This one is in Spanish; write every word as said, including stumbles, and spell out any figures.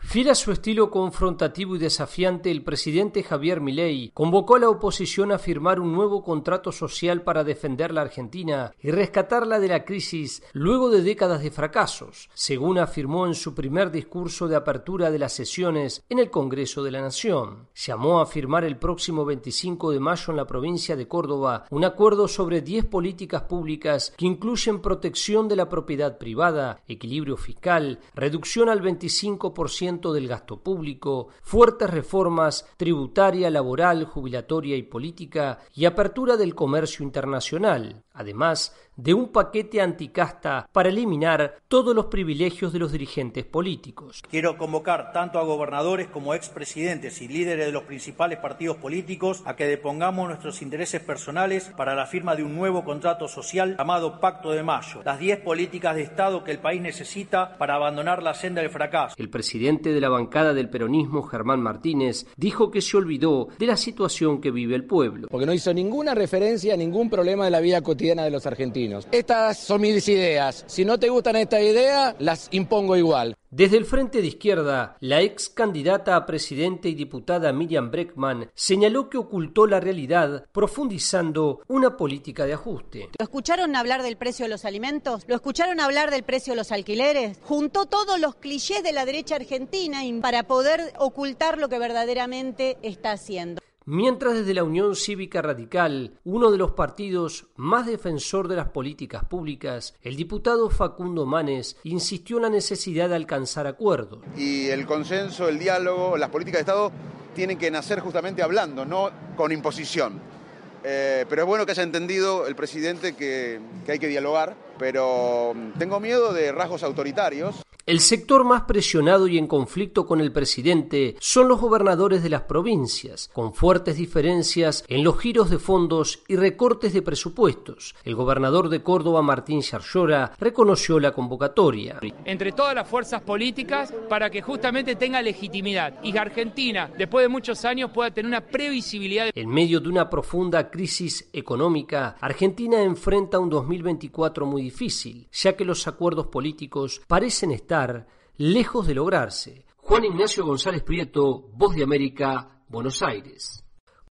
Fiel a su estilo confrontativo y desafiante, el presidente Javier Milei convocó a la oposición a firmar un nuevo contrato social para defender la Argentina y rescatarla de la crisis luego de décadas de fracasos, según afirmó en su primer discurso de apertura de las sesiones en el Congreso de la Nación. Llamó a firmar el próximo veinticinco de mayo en la provincia de Córdoba un acuerdo sobre diez políticas públicas que incluyen protección de la propiedad privada, equilibrio fiscal, reducción al veinticinco por ciento del gasto público, fuertes reformas tributaria, laboral, jubilatoria y política y apertura del comercio internacional, además de un paquete anticasta para eliminar todos los privilegios de los dirigentes políticos. Quiero convocar tanto a gobernadores como expresidentes y líderes de los principales partidos políticos a que depongamos nuestros intereses personales para la firma de un nuevo contrato social llamado Pacto de Mayo, las diez políticas de Estado que el país necesita para abandonar la senda del fracaso. El presidente de la bancada del peronismo, Germán Martínez, dijo que se olvidó de la situación que vive el pueblo. Porque no hizo ninguna referencia a ningún problema de la vida cotidiana de los argentinos. Estas son mis ideas. Si no te gustan estas ideas, las impongo igual. Desde el Frente de Izquierda, la ex candidata a presidente y diputada Miriam Bregman señaló que ocultó la realidad profundizando una política de ajuste. ¿Lo escucharon hablar del precio de los alimentos? ¿Lo escucharon hablar del precio de los alquileres? Juntó todos los clichés de la derecha argentina para poder ocultar lo que verdaderamente está haciendo. Mientras desde la Unión Cívica Radical, uno de los partidos más defensor de las políticas públicas, el diputado Facundo Manes insistió en la necesidad de alcanzar acuerdos. Y el consenso, el diálogo, las políticas de Estado tienen que nacer justamente hablando, no con imposición. Eh, pero es bueno que haya entendido el presidente que, que hay que dialogar, pero tengo miedo de rasgos autoritarios. El sector más presionado y en conflicto con el presidente son los gobernadores de las provincias, con fuertes diferencias en los giros de fondos y recortes de presupuestos. El gobernador de Córdoba, Martín Yarlora, reconoció la convocatoria. Entre todas las fuerzas políticas para que justamente tenga legitimidad y que Argentina, después de muchos años, pueda tener una previsibilidad. En medio de una profunda crisis económica, Argentina enfrenta un dos mil veinticuatro muy difícil, ya que los acuerdos políticos parecen estar lejos de lograrse. Juan Ignacio González Prieto, Voz de América, Buenos Aires.